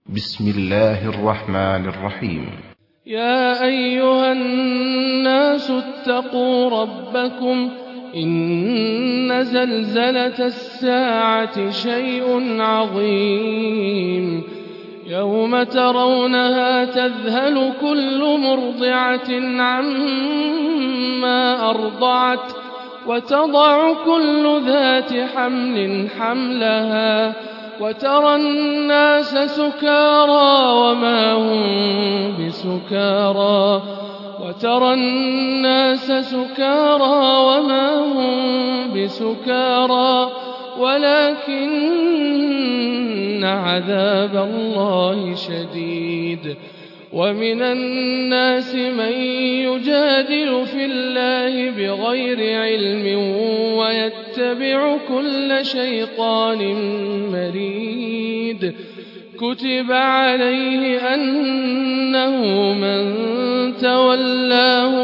بسم الله الرحمن الرحيم. يا أيها الناس اتقوا ربكم إن زلزلة الساعة شيء عظيم يوم ترونها تذهل كل مرضعة عما أرضعت وتضع كل ذات حمل حملها وترى الناس سكارى وما هم بسكارى ولكن عذاب الله شديد. ومن الناس من يجادل في الله بغير علم ويتبع كل شيطان مريد. كتب عليه أنه من تولاه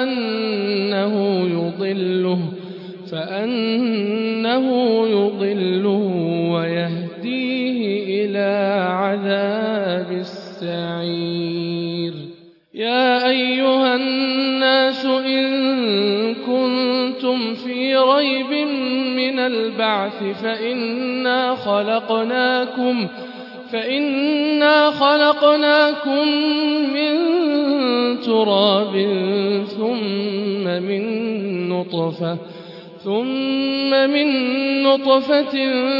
فأنه يضله ويهديه إلى عذاب السعير. يا أيها الناس إن كنتم في ريب من البعث فإنا خلقناكم من تراب ثم من نطفة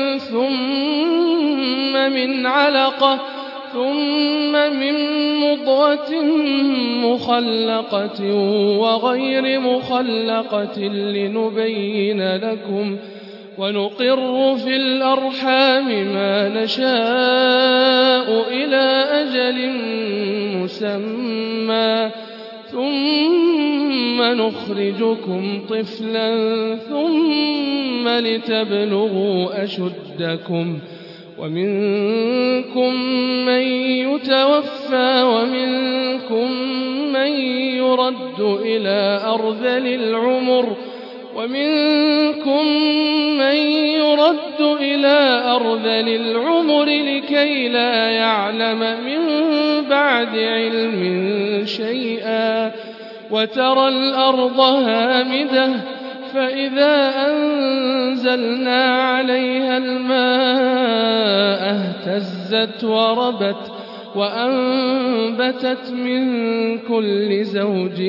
ثم من علقة ثم من مضغة مخلقة وغير مخلقة لنبين لكم ونقر في الأرحام ما نشاء إلى أجل مسمى ثم نخرجكم طفلا ثم لتبلغوا أشدكم ومنكم من يتوفى ومنكم من يرد إلى أرذل العمر لكي لا يعلم من بعد علم شيئا. وترى الأرض هامدة فإذا أنزلنا عليها الماء اهتزت وربت وأنبتت من كل زوج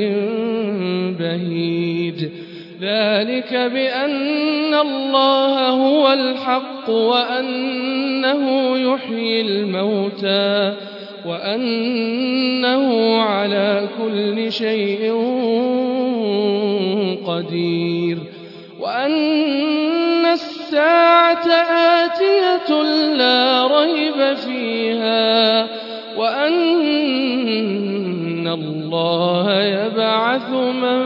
بهيج. ذلك بأن الله هو الحق وأنه يحيي الموتى وأنه على كل شيء قدير وأن الساعة آتية لا ريب فيها وأن الله يبعث من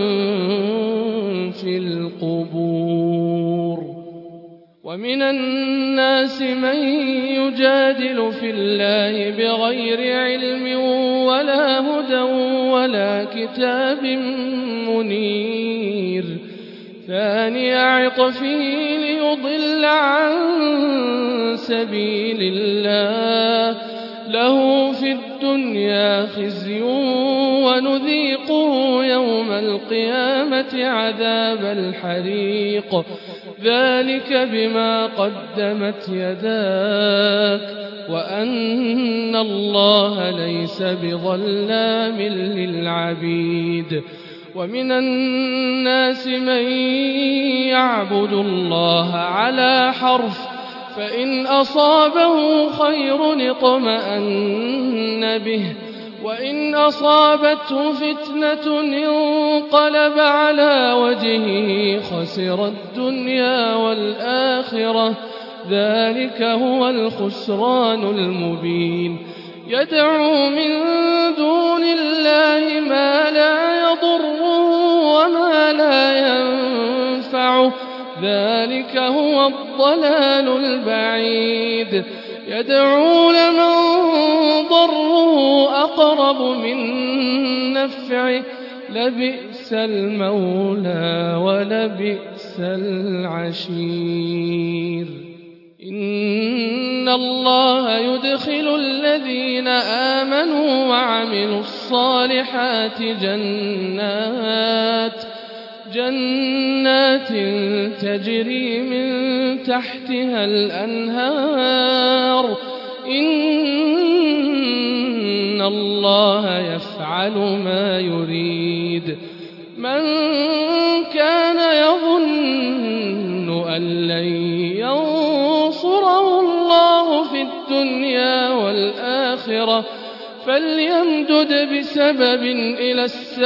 في القبور. ومن الناس من يجادل في الله بغير علم ولا هدى ولا كتاب منير. ثاني عطفه ليضل عن سبيل الله له في الدنيا خزي ونذيقه يوم القيامة عذاب الحريق. ذلك بما قدمت يداك وأن الله ليس بظلام للعبيد. ومن الناس من يعبد الله على حرف فإن أصابه خير اطمأن به وإن أصابته فتنة انقلب على وجهه خسر الدنيا والآخرة. ذلك هو الخسران المبين. يدعو من دون الله ما لا يضره وما لا ينفعه. ذلك هو الضلال البعيد. يدعو لمن ضره أقرب من نفعه لبئس المولى ولبئس العشير. إن الله يدخل الذين آمنوا وعملوا الصالحات جنات تجري من تحتها الأنهار إن الله يفعل ما يريد من كان يظن أن لن ينصره الله في الدنيا والآخرة فليمدد بسبب إلى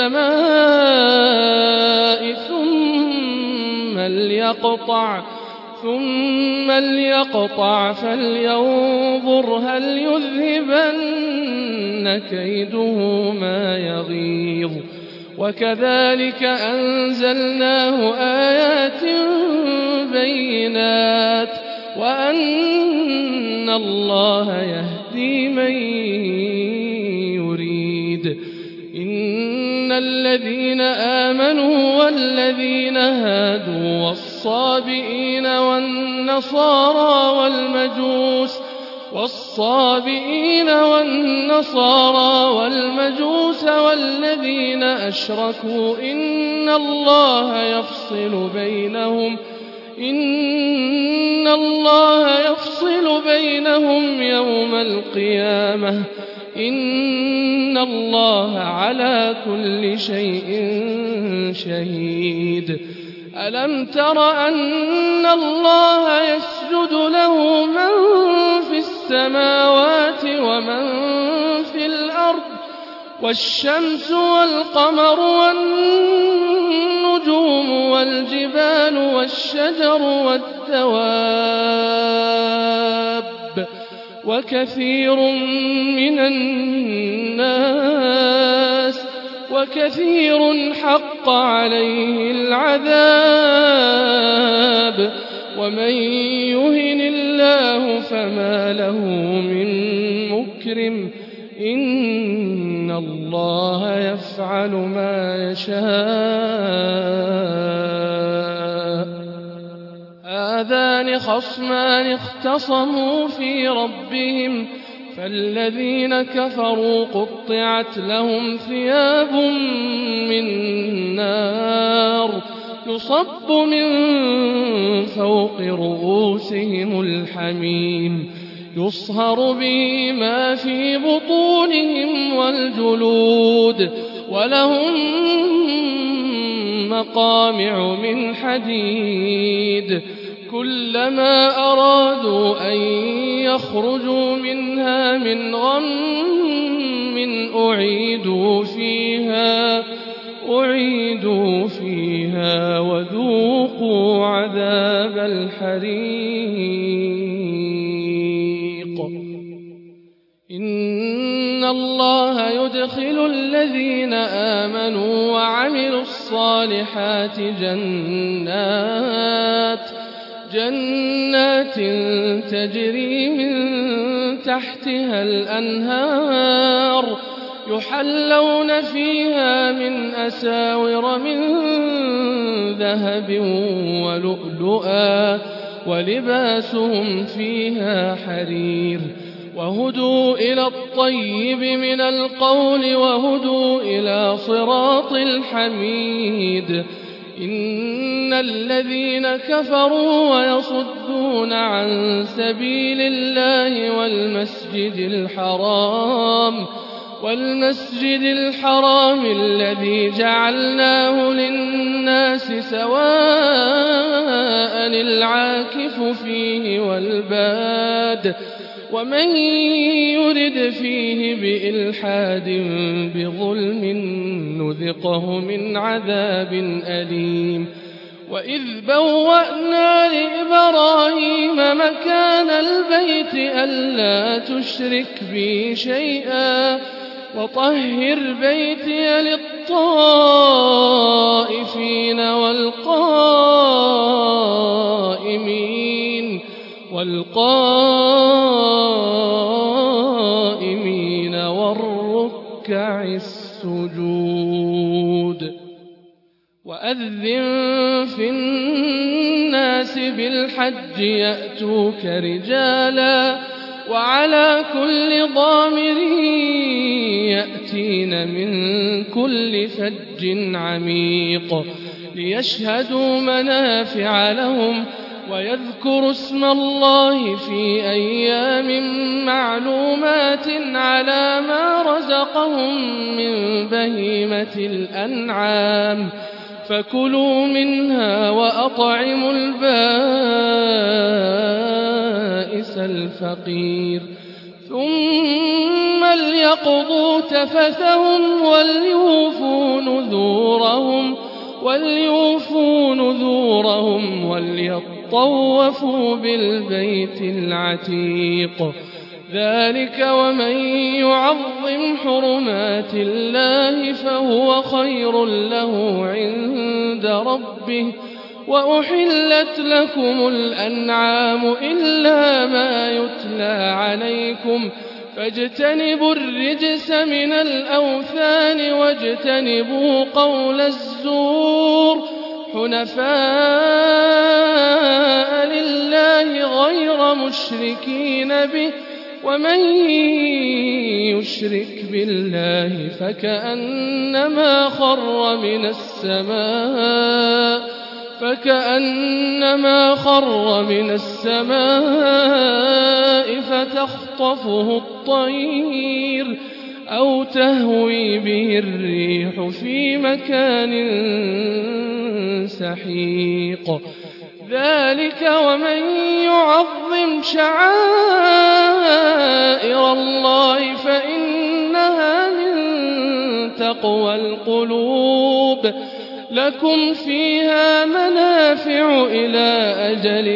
السماء ثم ليقطع فلينظر هل يذهبن كيده ما يغيظ وكذلك أنزلناه آيات بينات وأن الله يهدي من يريد إن الذين آمنوا والذين هادوا والصابئين والنصارى والمجوس والذين أشركوا إن الله يفصل بينهم يوم القيامة إن الله على كل شيء شهيد ألم تر أن الله يسجد له من في السماوات ومن في الأرض والشمس والقمر والنجوم والجبال والشجر والدواب وكثير حق عليه العذاب ومن يهن الله فما له من مكرم إن الله يفعل ما يشاء هذان خصمان اختصموا في ربهم فالذين كفروا قطعت لهم ثياب من نار يصب من فوق رؤوسهم الحميم يصهر به ما في بطونهم والجلود ولهم مقامع من حديد كلما أرادوا أن يخرجوا منها من غم أعيدوا فيها وذوقوا عذاب الحريق إن الله يدخل الذين آمنوا وعملوا الصالحات جنات تجري من تحتها الأنهار يحلون فيها من أساور من ذهب ولؤلؤا ولباسهم فيها حرير وهدوا إلى الطيب من القول وهدوا إلى صراط الحميد إن الذين كفروا ويصدون عن سبيل الله والمسجد الحرام الذي جعلناه للناس سواء العاكف فيه والباد ومن يرد فيه بإلحاد بظلم نذقه من عذاب أليم وإذ بوأنا لإبراهيم مكان البيت ألا تشرك بي شيئا وطهر بيتي للطائفين والقائمين والركع السجود وأذن في الناس الناس بالحج يأتوك رجالا وعلى كل ضامر يأتين من كل فج عميق ليشهدوا منافع لهم ويذكروا اسم الله في أيام معلومات على ما رزقهم من بهيمة الأنعام فكلوا منها وأطعموا البائس الفقير ثم ليقضوا تفثهم وليوفوا نذورهم وليطوفوا بالبيت العتيق ذلك ومن يعظم حرمات الله فهو خير له عند ربه وأحلت لكم الأنعام إلا ما يتلى عليكم فاجتنبوا الرجس من الأوثان واجتنبوا قول الزور حنفاء لله غير مشركين به ومن يشرك بالله فكأنما خر من السماء فتخطفه الطير أو تهوي به الريح في مكان سحيق ذلك ومن يعظم شعائر الله فإنها من تقوى القلوب لكم فيها منافع إلى أجل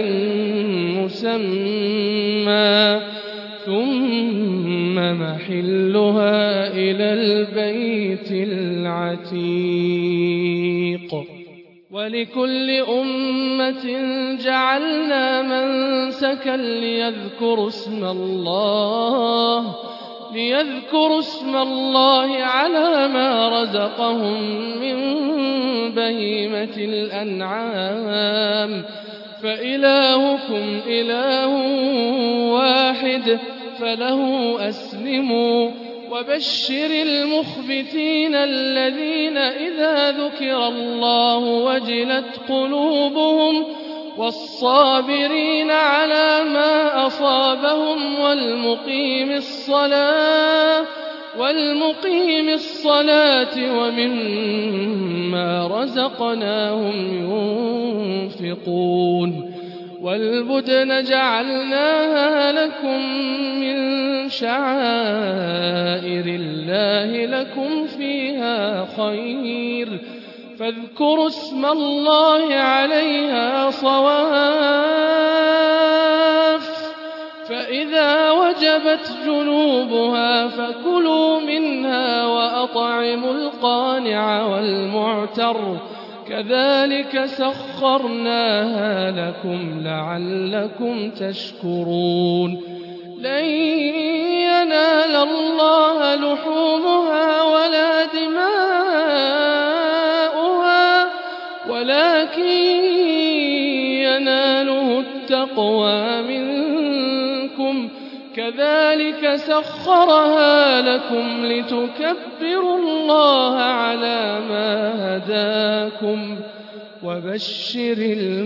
مسمى ثم محلها إلى البيت العتيق ولكل أمة جعلنا منسكا ليذكروا اسم الله على ما رزقهم من بهيمة الأنعام فإلهكم إله واحد فله أسلموا وبشر المخبتين الذين إذا ذكر الله وجلت قلوبهم والصابرين على ما أصابهم والمقيم الصلاة ومما رزقناهم ينفقون والبدن جعلناها لكم من شعائر الله لكم فيها خير فاذكروا اسم الله عليها صواف فإذا وجبت جنوبها فكلوا منها وأطعموا القانع والمعتر كذلك سخرناها لكم لعلكم تشكرون لن ينال الله لحومها ولا دماؤها ولكن يناله التقوى منكم كذلك سخرها لكم لتكبروا الله على ما هداكم وبشر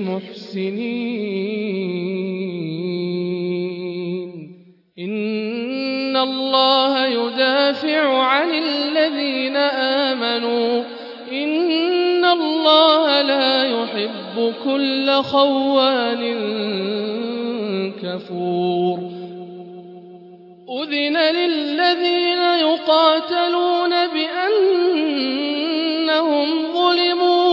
المحسنين إن الله يدافع عن الذين آمنوا إن الله لا يحب كل خوان كفور أذن للذين يقاتلون بأنهم ظلموا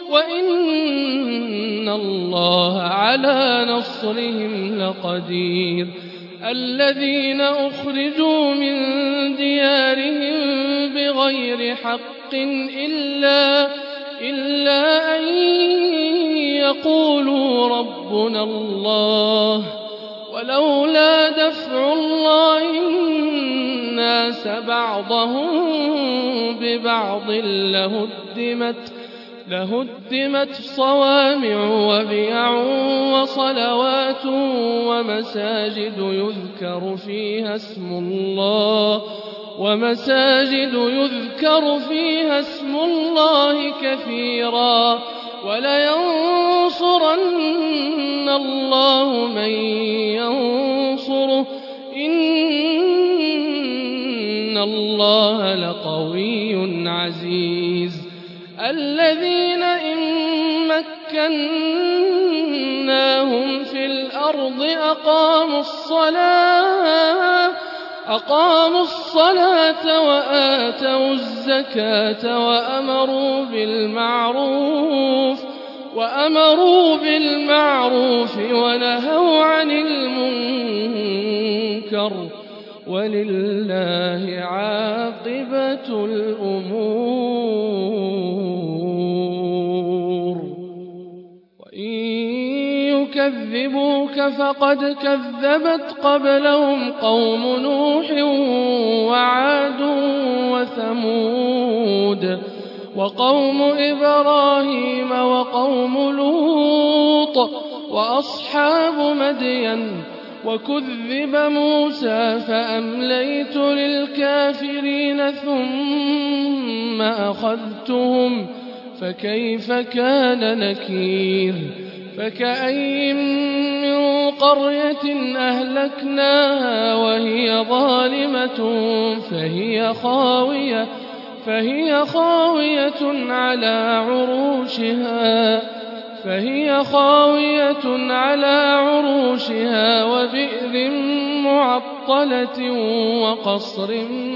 وإن الله على نصرهم لقدير الذين أخرجوا من ديارهم بغير حق إلا أن يقولوا ربنا الله ولولا دفع الله لهدمت صوامع وبيع وصلوات ومساجد يذكر فيها اسم الله كثيرا ولينصرن الله من ينصره إن الله لقوي عزيز الذين إن مكناهم في الأرض أقاموا الصلاة وآتوا الزكاة وأمروا بالمعروف ونهوا عن المنكر ولله عاقبة الأمور وإن يكذبوك فقد كذبت قبلهم قوم نوح وعاد وثمود وقوم إبراهيم وقوم لوط وأصحاب مدين وكذب موسى فأمليت للكافرين ثم أخذتهم فكيف كان نكير فكأين من قرية أهلكناها وهي ظالمة فهي خاوية على عروشها وبئر معطلة وقصر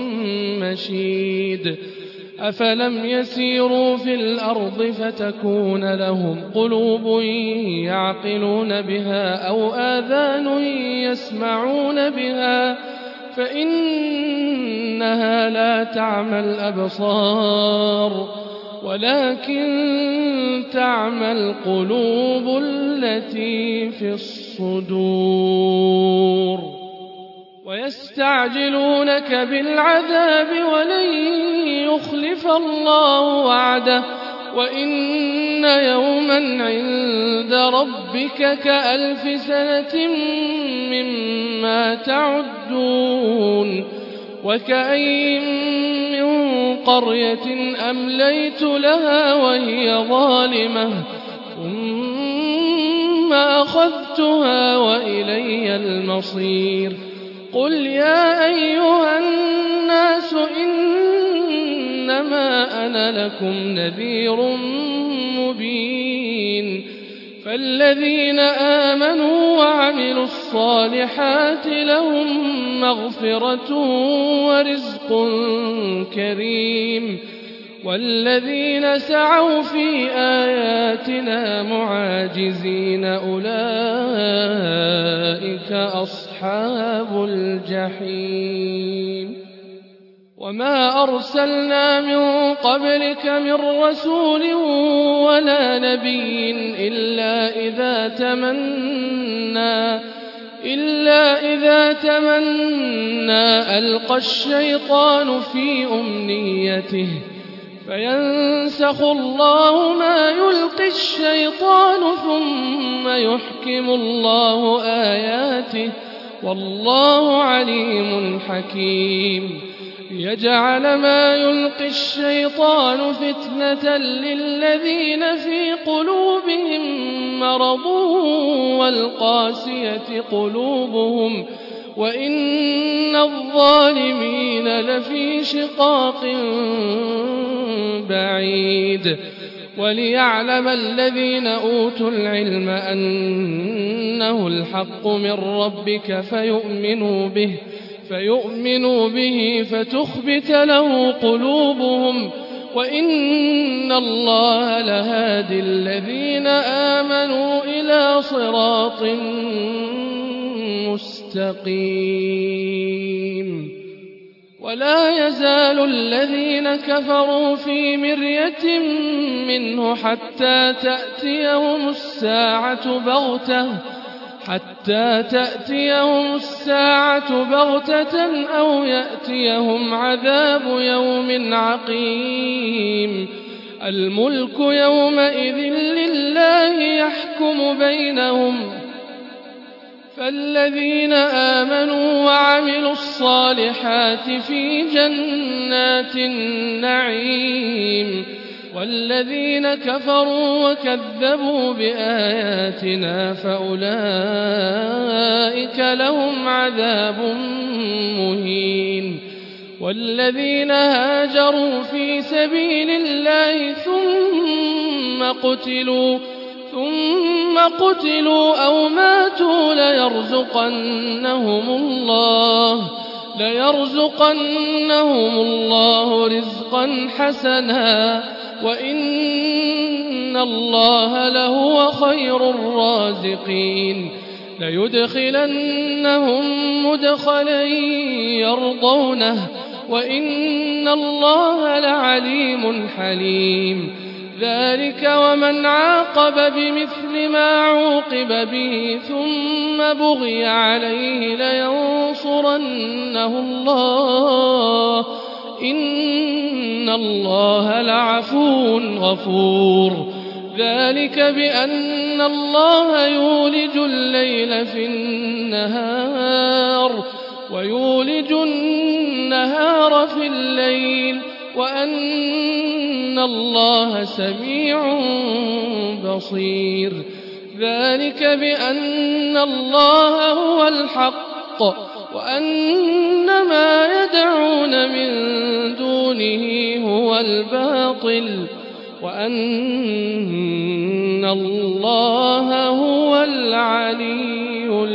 مشيد أفلم يسيروا في الأرض فتكون لهم قلوب يعقلون بها أو آذان يسمعون بها فإنها لا تعمى الأبصار ولكن تعمى القلوب التي في الصدور ويستعجلونك بالعذاب ولن يخلف الله وعده وإن يوما عند ربك كألف سنة مما تعدون وكأين من قرية أمليت لها وهي ظالمة ثم أخذتها وإلي المصير قل يا أيها الناس إنما أنا لكم نذير مبين فالذين آمنوا وعملوا الصالحات لهم مغفرة ورزق كريم والذين سعوا في آياتنا معاجزين أولئك أصحاب الجحيم وما أرسلنا من قبلك من رسول ولا نبي إلا إذا تمنى ألقى الشيطان في أمنيته فينسخ الله ما يلقي الشيطان ثم يحكم الله آياته والله عليم حكيم ليجعل ما يلقي الشيطان فتنة للذين في قلوبهم مرض والقاسية قلوبهم وإن الظالمين لفي شقاق بعيد وليعلم الذين أوتوا العلم أنه الحق من ربك فيؤمنوا به فتخبت له قلوبهم وإن الله لهادي الذين آمنوا إلى صراط مستقيم ولا يزال الذين كفروا في مرية منه حتى تأتيهم الساعة بغتة أو يأتيهم عذاب يوم عقيم الملك يومئذ لله يحكم بينهم فالذين آمنوا وعملوا الصالحات في جنات النعيم والذين كفروا وكذبوا بآياتنا فأولئك لهم عذاب مهين والذين هاجروا في سبيل الله ثم قتلوا أو ماتوا ليرزقنهم الله رزقا حسنا وإن الله لهو خير الرازقين ليدخلنهم مدخلا يرضونه وإن الله لعليم حليم ذلك ومن عاقب بمثل ما عوقب به ثم بغي عليه لينصرنه الله إن الله لعفو غفور ذلك بأن الله يولج الليل في النهار ويولج النهار في الليل وأن الله سميع بصير ذلك بأن الله هو الحق وأن ما يدعون من دونه هو الباطل وأن الله هو العلي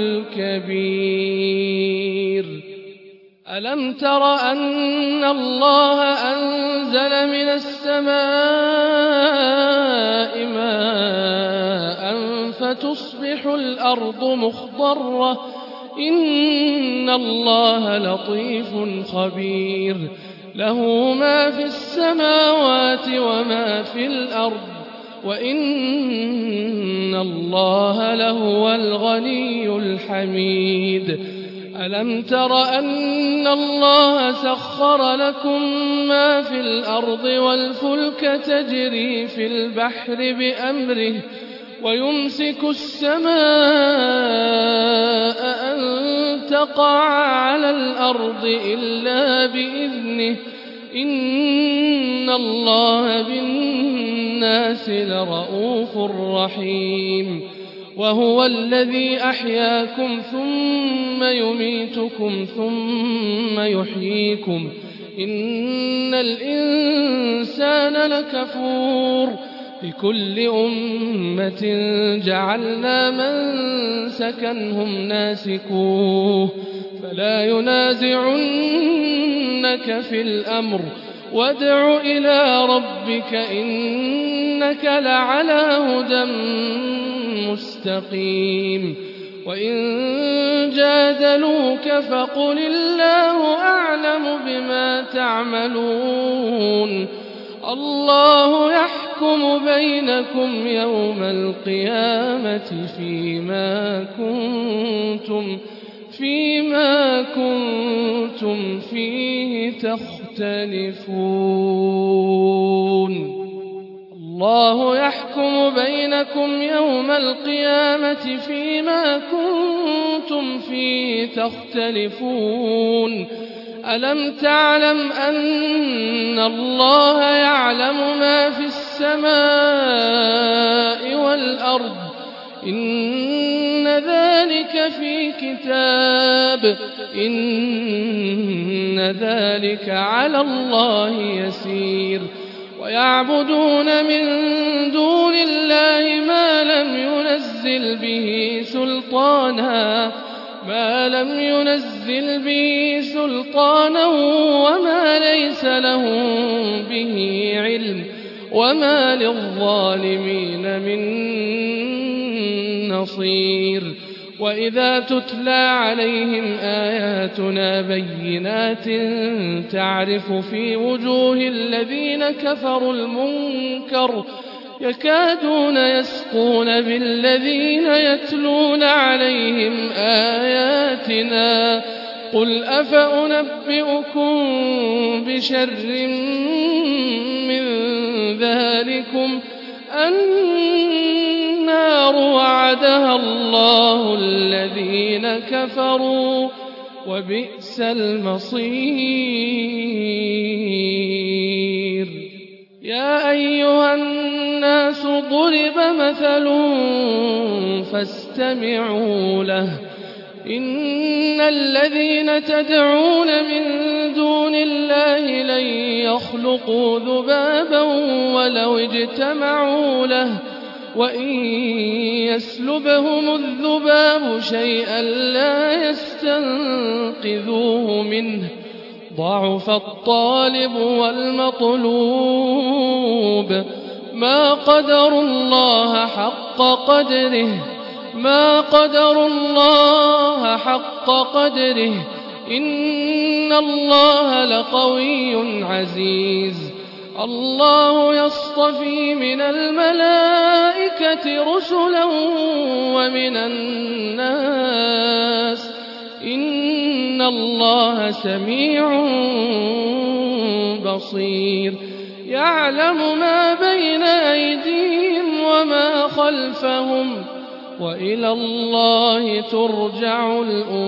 الكبير ألم تر أن الله أنزل من السماء ماء فتصبح الأرض مخضرة إن الله لطيف خبير له ما في السماوات وما في الأرض وإن الله لهو الغني الحميد ألم تر أن الله سخر لكم ما في الأرض والفلك تجري في البحر بأمره ويمسك السماء أن تقع على الأرض إلا بإذنه إن الله بالناس لرؤوف رحيم وهو الذي أحياكم ثم يميتكم ثم يحييكم إن الإنسان لكفور لكل أمة جعلنا منسكا هم ناسكوه فلا ينازعنك في الأمر وادع إلى ربك إنك لعلى هدى مستقيم وإن جادلوك فقل الله أعلم بما تعملون الله يحكم بينكم يوم القيامة فيما كنتم فيه تختلفون الله يحكم بينكم يوم القيامة فيما كنتم فيه تختلفون ألم تعلم أن الله يعلم ما في السماء والأرض إن ذلك في كتاب إن ذلك على الله يسير ويعبدون من دون الله ما لم ينزل به سلطانا وما ليس لهم به علم وما للظالمين من نصير وإذا تتلى عليهم آياتنا بينات تعرف في وجوه الذين كفروا المنكر يكادون يسقون بالذين يتلون عليهم آياتنا قل أفأنبئكم بشر من ذلكم النار وعدها الله الذين كفروا وبئس المصير. يا أيها الناس ضرب مثل فاستمعوا له إن الذين تدعون من دون الله لن يخلقوا ذبابا ولو اجتمعوا له وإن يسلبهم الذباب شيئا لا يستنقذوه منه ضعف الطالب والمطلوب ما قدروا الله حق قدره إن الله لقوي عزيز. الله يصطفي من الملائكة رسلا ومن الناس إن الله سميع بصير. يعلم ما بين أيديهم وما خلفهم وإلى الله ترجع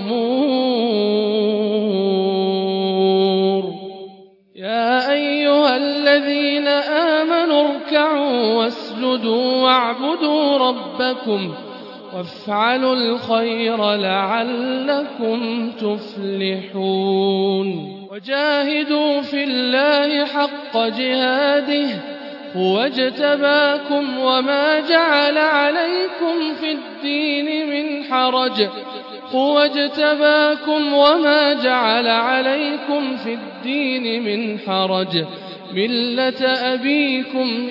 الأمور. يا أيها الذين آمنوا اركعوا واسجدوا واعبدوا ربكم وافعلوا الخير لعلكم تفلحون. وجاهدوا في الله حق جهاده هو اجتباكم وما جعل عليكم في الدين من حرج ملة أبيكم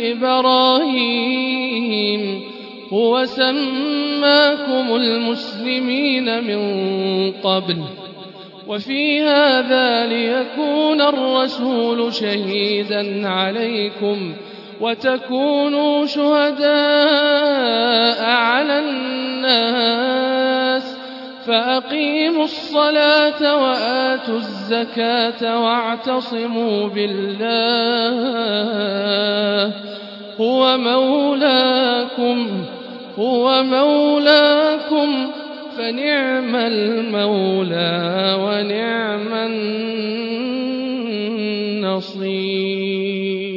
إبراهيم هو سماكم المسلمين من قبل وفي هذا ليكون الرسول شهيدا عليكم وتكونوا شهداء على الناس فأقيموا الصلاة وآتوا الزكاة واعتصموا بالله هو مولاكم فنعم المولى ونعم النصير.